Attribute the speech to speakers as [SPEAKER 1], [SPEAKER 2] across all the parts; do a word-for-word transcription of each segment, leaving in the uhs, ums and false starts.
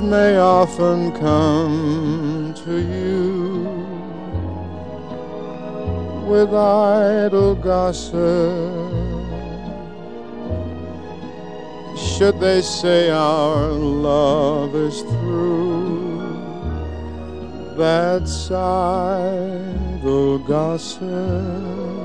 [SPEAKER 1] Lovers may often come to you with idle gossip. Should they say our love is through, that's idle gossip.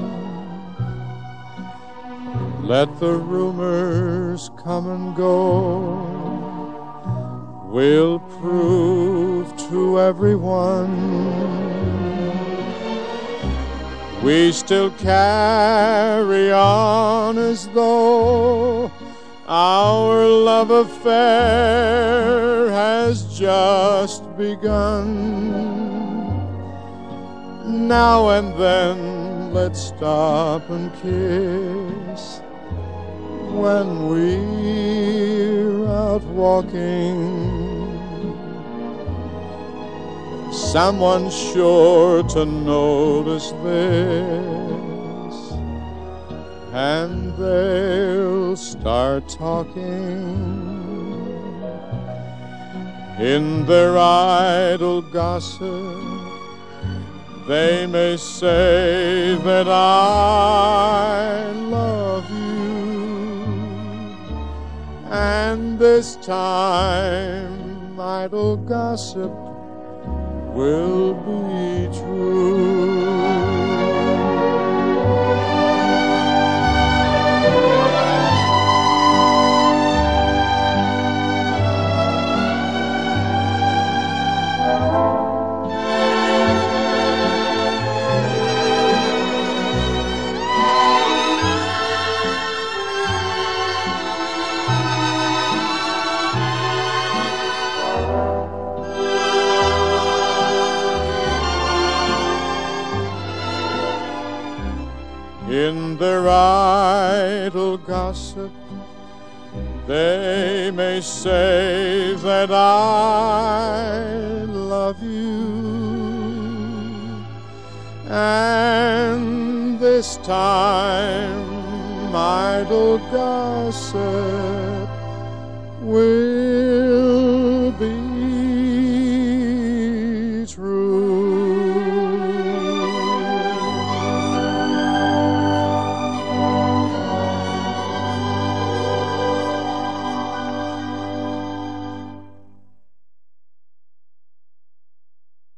[SPEAKER 1] Let the rumors come and go, we'll prove to everyone we still carry on as though our love affair has just begun. Now and then let's stop and kiss when we're out walking. Someone's sure to notice this, and they'll start talking. In their idle gossip, they may say that I love you, and this time idle gossip will be true. In their idle gossip, they may say that I love you, and this time idle gossip will